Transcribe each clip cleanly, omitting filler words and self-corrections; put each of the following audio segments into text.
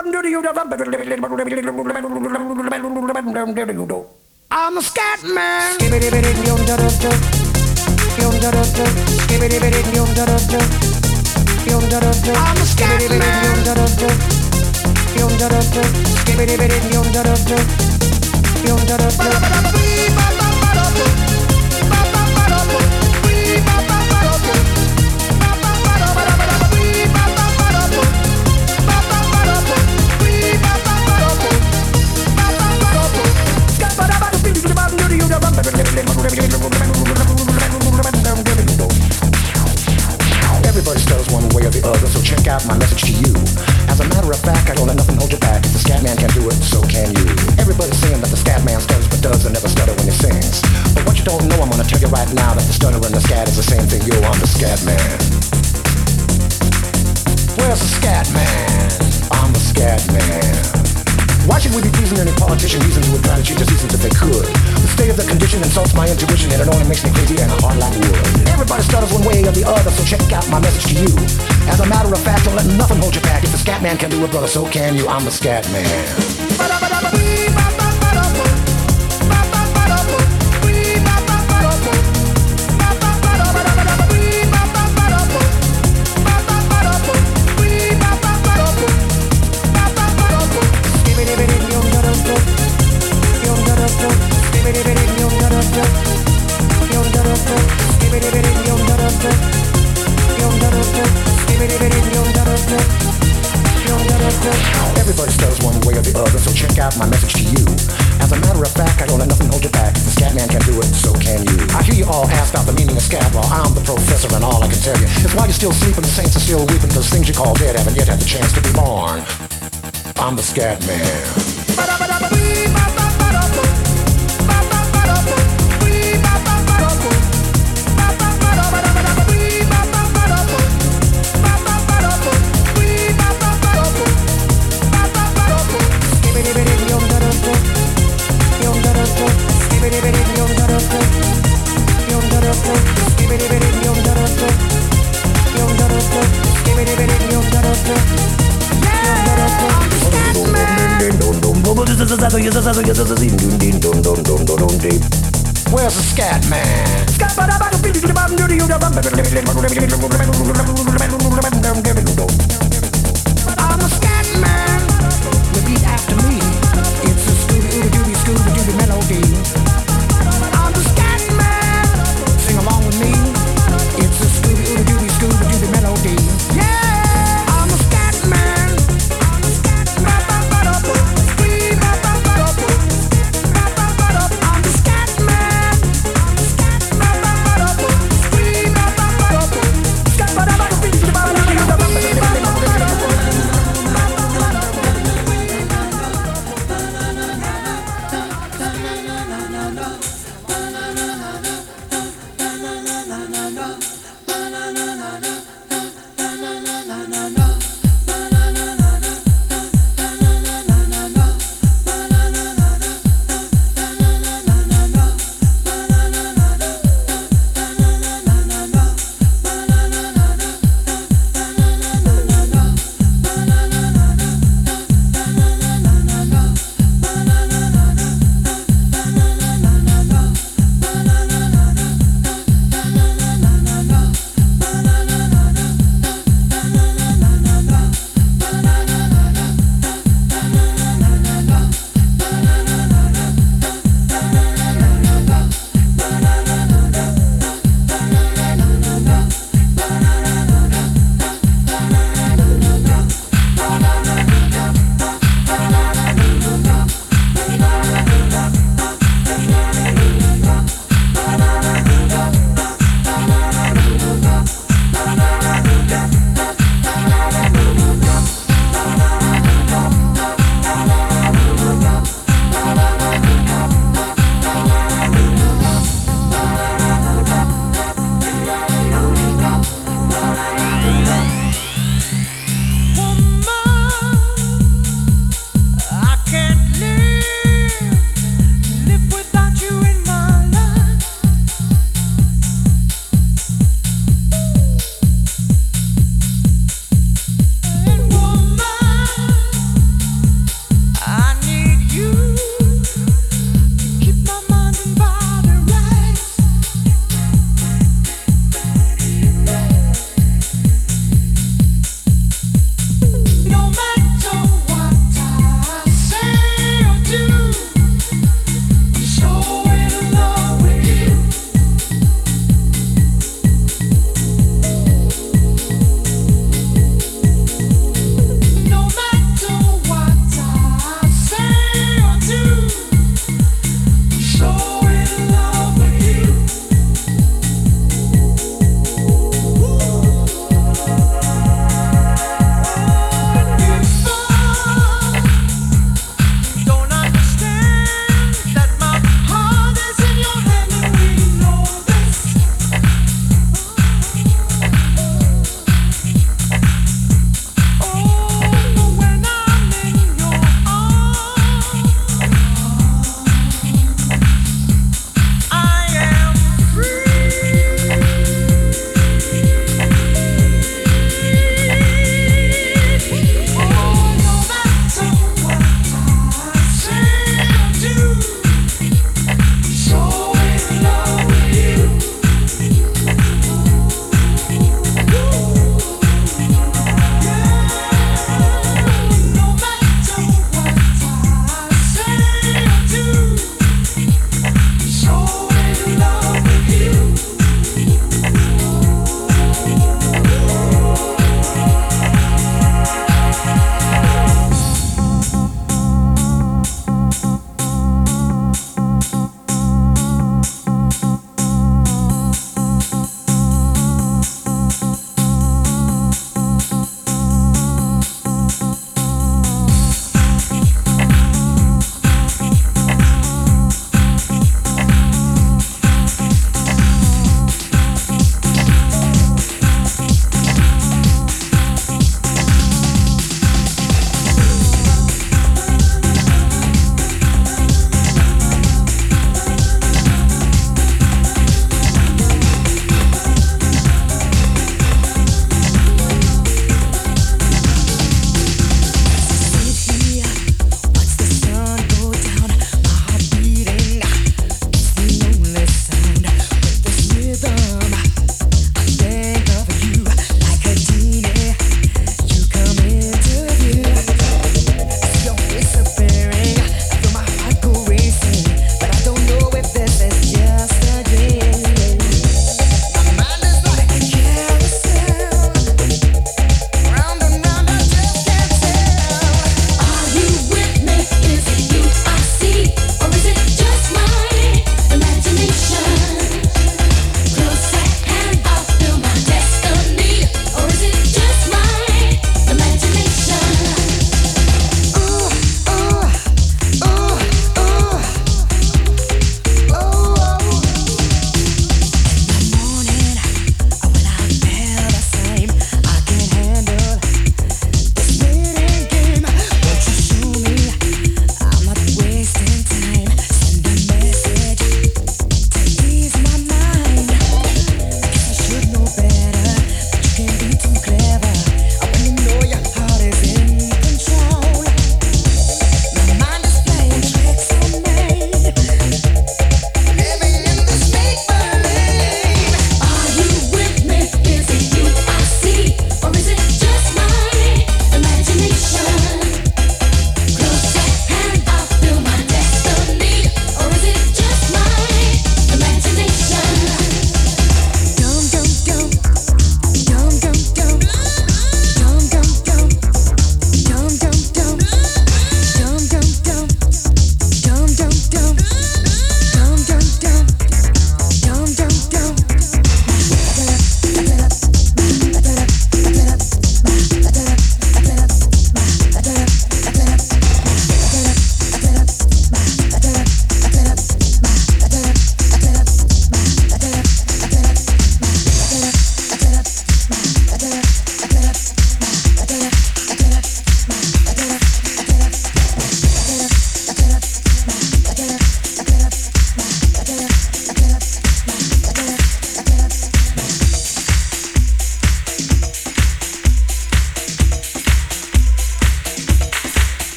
I'm a scat man. I'm a scat Everybody stutters one way or the other, so check out my message to you. As a matter of fact, I don't let nothing hold you back. If the scat man can do it, so can you. Everybody's saying that the scat man stutters but does and never stutter when he sings. But what you don't know, I'm gonna tell you right now that the stutter and the scat is the same thing. Yo, I'm the scat man. Where's the scat man? I'm the scat man. Why should we be pleasing any politician? Reasons who would try to cheat us reasons if they could. The state of the condition insults my intuition, and it only makes me crazy and hard like wood. Everybody stutters one way or the other, so check out my message to you. As a matter of fact, don't let nothing hold you back. If the scat man can do it, brother, so can you. I'm the scat man. Everybody stutters one way or the other, so check out my message to you. As a matter of fact, I don't let nothing hold you back. If the scat man can do it, so can you. I hear you all ask about the meaning of scat. Well, I'm the professor, and all I can tell you is why you're still sleeping, the saints are still weeping, because things you call dead haven't yet had the chance to be born. I'm the scat man. Where's the scat man? I'm a scat man. Repeat after me. It's a Scooby-Dooby melody. I'm the scat man. Sing along with me. It's a Scooby-Dooby melody. Yeah, I'm a scat man. I'm the scat man.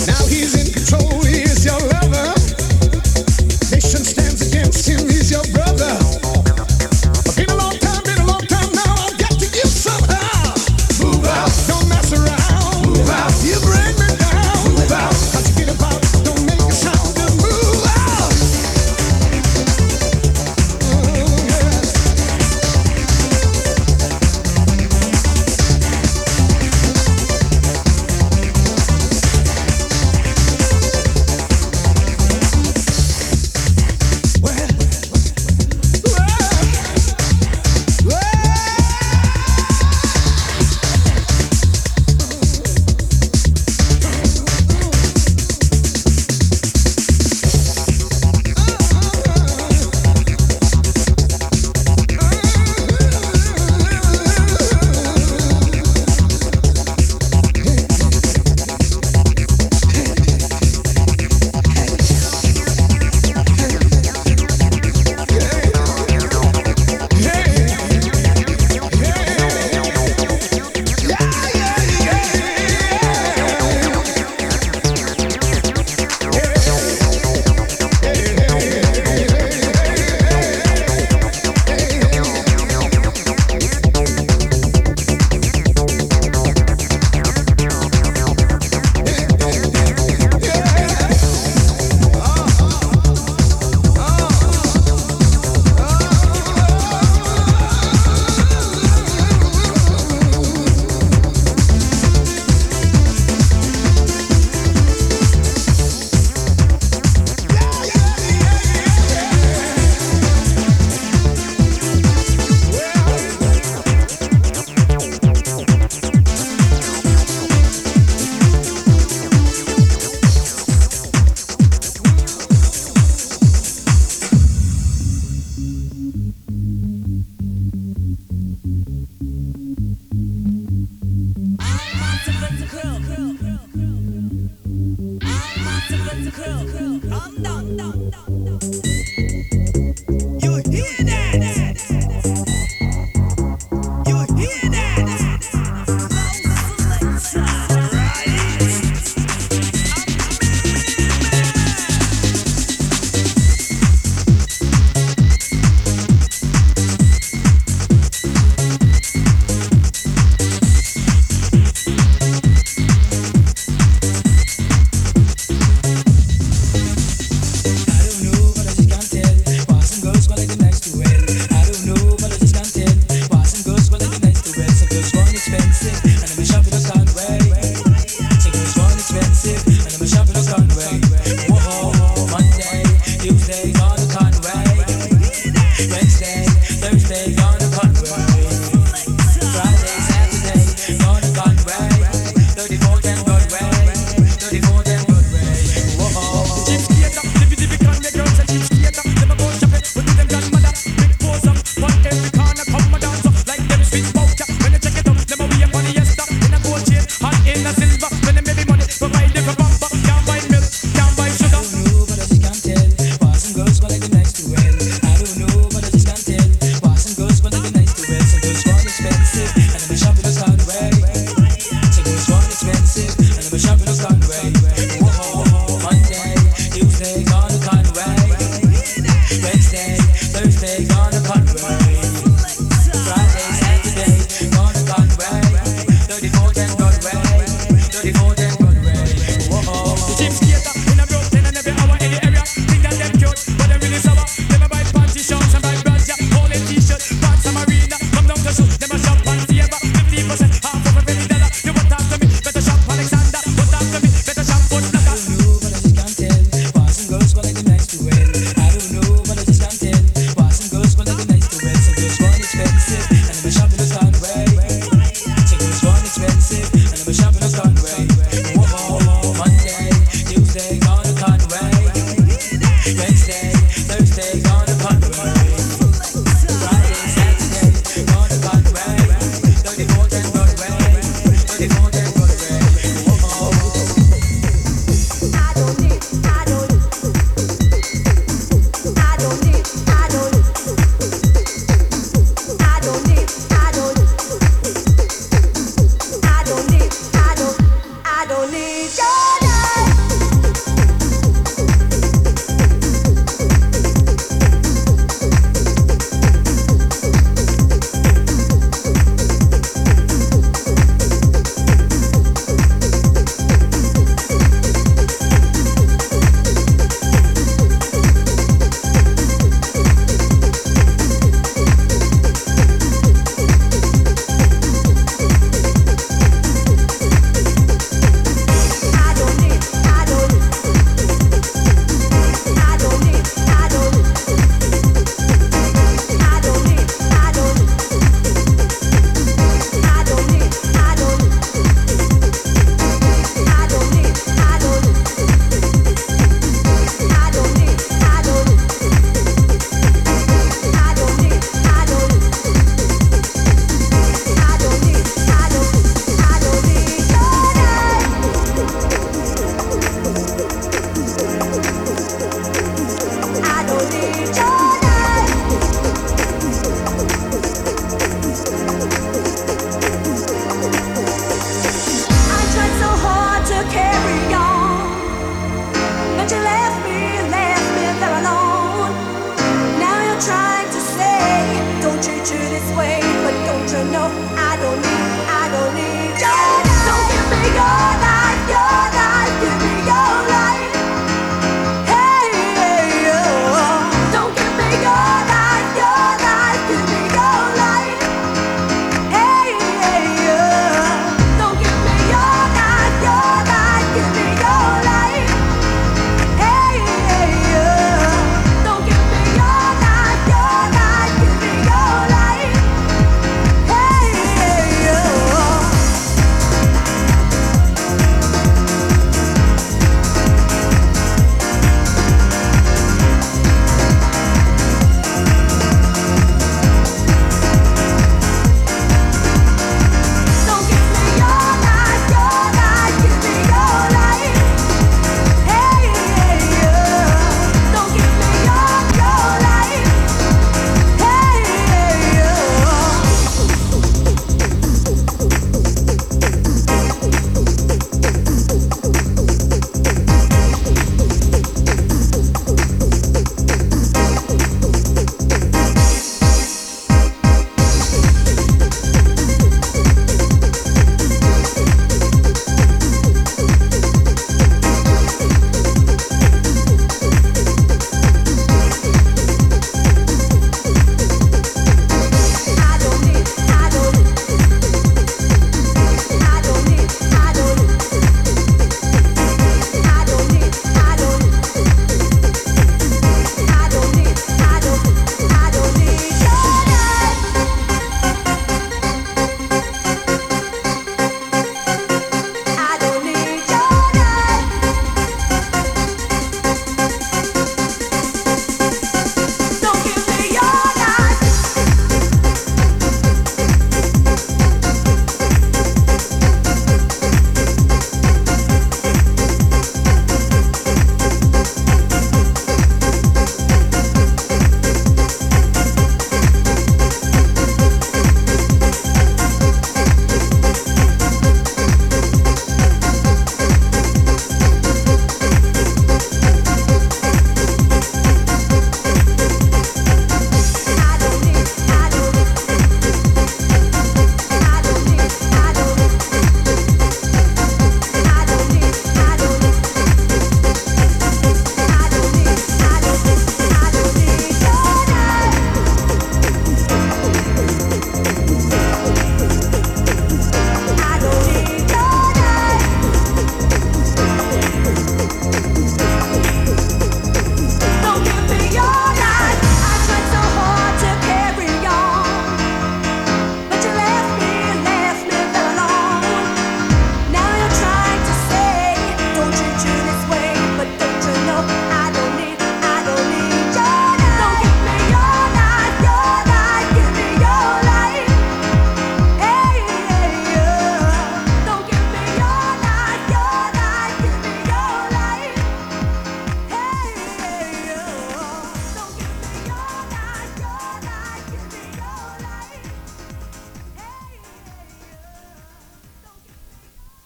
Now he's in control, he is your lover. Nation stands against him, he's your brother. Been a long time now, I'll get to you somehow. Move out, don't mess around. Move out, you bring me down. Move out, how'd you get about? Don't make a sound, just move out. Oh, yeah. I'm done.